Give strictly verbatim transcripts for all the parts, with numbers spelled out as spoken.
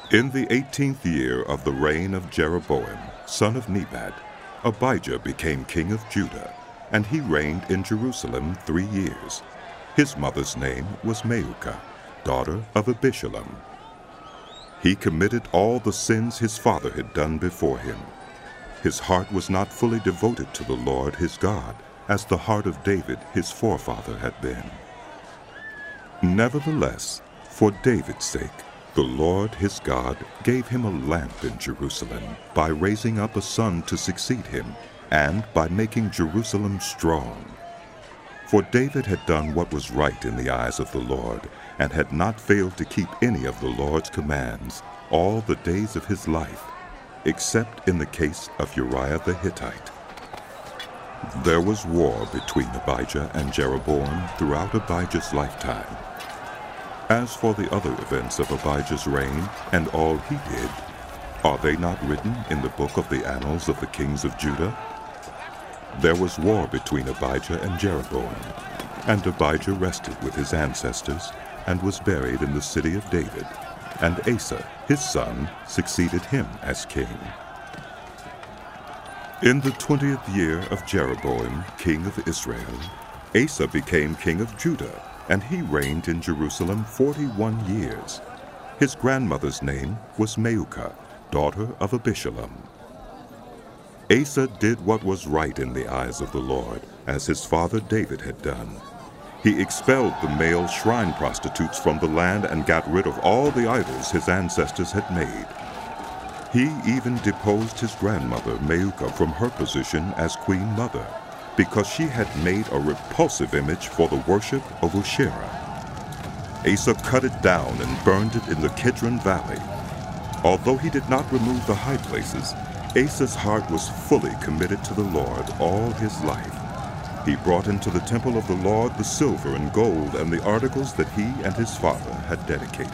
In the eighteenth year of the reign of Jeroboam, son of Nebat, Abijah became king of Judah, and he reigned in Jerusalem three years. His mother's name was Maacah, daughter of Abishalom. He committed all the sins his father had done before him. His heart was not fully devoted to the Lord his God, as the heart of David his forefather had been. Nevertheless, for David's sake, the Lord his God gave him a lamp in Jerusalem by raising up a son to succeed him, and by making Jerusalem strong. For David had done what was right in the eyes of the Lord, and had not failed to keep any of the Lord's commands all the days of his life, except in the case of Uriah the Hittite. There was war between Abijah and Jeroboam throughout Abijah's lifetime. As for the other events of Abijah's reign and all he did, are they not written in the book of the annals of the kings of Judah? There was war between Abijah and Jeroboam, and Abijah rested with his ancestors and was buried in the city of David, and Asa, his son, succeeded him as king. In the twentieth year of Jeroboam, king of Israel, Asa became king of Judah, and he reigned in Jerusalem forty-one years. His grandmother's name was Maacah, daughter of Abishalom. Asa did what was right in the eyes of the Lord, as his father David had done. He expelled the male shrine prostitutes from the land and got rid of all the idols his ancestors had made. He even deposed his grandmother Maacah from her position as queen mother, because she had made a repulsive image for the worship of Asherah. Asa cut it down and burned it in the Kidron Valley. Although he did not remove the high places, Asa's heart was fully committed to the Lord all his life. He brought into the temple of the Lord the silver and gold and the articles that he and his father had dedicated.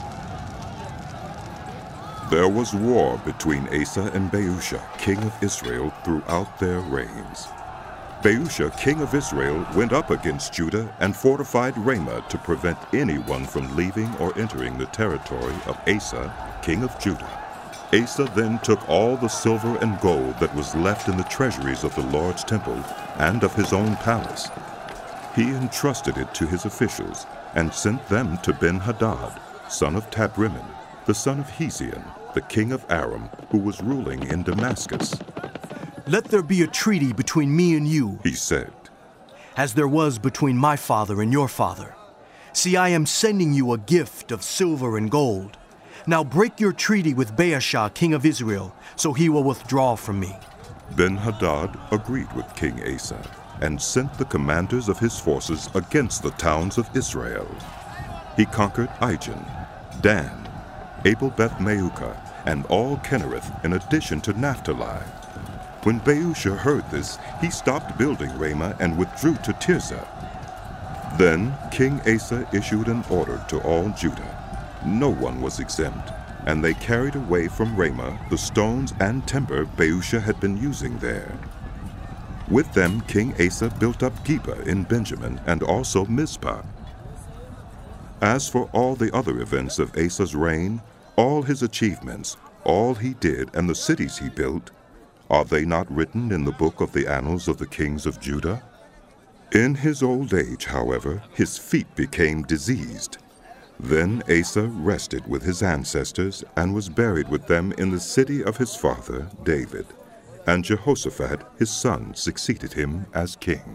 There was war between Asa and Baasha, king of Israel, throughout their reigns. Baasha, king of Israel, went up against Judah and fortified Ramah to prevent anyone from leaving or entering the territory of Asa, king of Judah. Asa then took all the silver and gold that was left in the treasuries of the Lord's temple and of his own palace. He entrusted it to his officials and sent them to Ben-Hadad, son of Tabrimmon, the son of Hezion, the king of Aram, who was ruling in Damascus. "Let there be a treaty between me and you," he said, "as there was between my father and your father. See, I am sending you a gift of silver and gold. Now break your treaty with Baasha, king of Israel, so he will withdraw from me." Ben-Hadad agreed with King Asa and sent the commanders of his forces against the towns of Israel. He conquered Ijon, Dan, Abel-Beth-Maacah, and all Kinnereth, in addition to Naphtali. When Baasha heard this, he stopped building Ramah and withdrew to Tirzah. Then King Asa issued an order to all Judah. No one was exempt, and they carried away from Ramah the stones and timber Baasha had been using there. With them King Asa built up Geba in Benjamin and also Mizpah. As for all the other events of Asa's reign, all his achievements, all he did, and the cities he built, are they not written in the book of the annals of the kings of Judah? In his old age, however, his feet became diseased. Then Asa rested with his ancestors and was buried with them in the city of his father David, and Jehoshaphat his son succeeded him as king.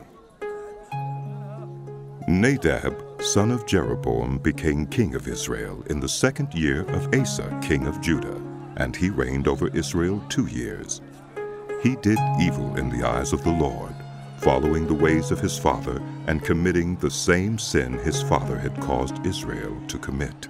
Nadab, son of Jeroboam, became king of Israel in the second year of Asa, king of Judah, and he reigned over Israel two years. He did evil in the eyes of the Lord, following the ways of his father and committing the same sin his father had caused Israel to commit.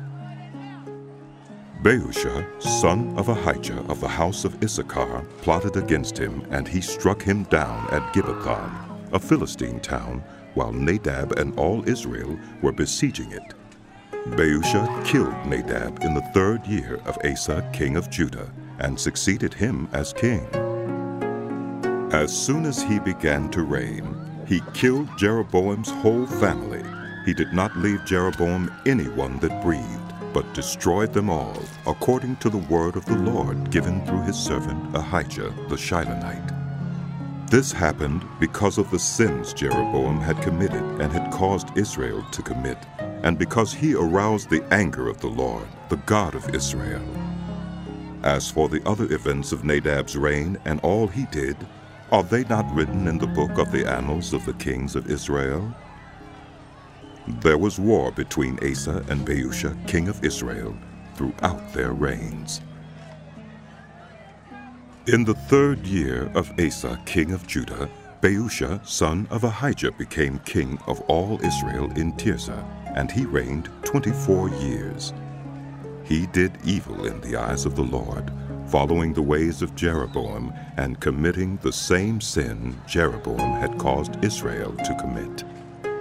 Baasha, son of Ahijah of the house of Issachar, plotted against him, and he struck him down at Gibbethon, a Philistine town, while Nadab and all Israel were besieging it. Baasha killed Nadab in the third year of Asa, king of Judah, and succeeded him as king. As soon as he began to reign, he killed Jeroboam's whole family. He did not leave Jeroboam anyone that breathed, but destroyed them all, according to the word of the Lord given through his servant Ahijah the Shilonite. This happened because of the sins Jeroboam had committed and had caused Israel to commit, and because he aroused the anger of the Lord, the God of Israel. As for the other events of Nadab's reign and all he did, are they not written in the book of the annals of the kings of Israel? There was war between Asa and Baasha, king of Israel, throughout their reigns. In the third year of Asa, king of Judah, Baasha, son of Ahijah, became king of all Israel in Tirzah, and he reigned twenty-four years. He did evil in the eyes of the Lord, following the ways of Jeroboam and committing the same sin Jeroboam had caused Israel to commit.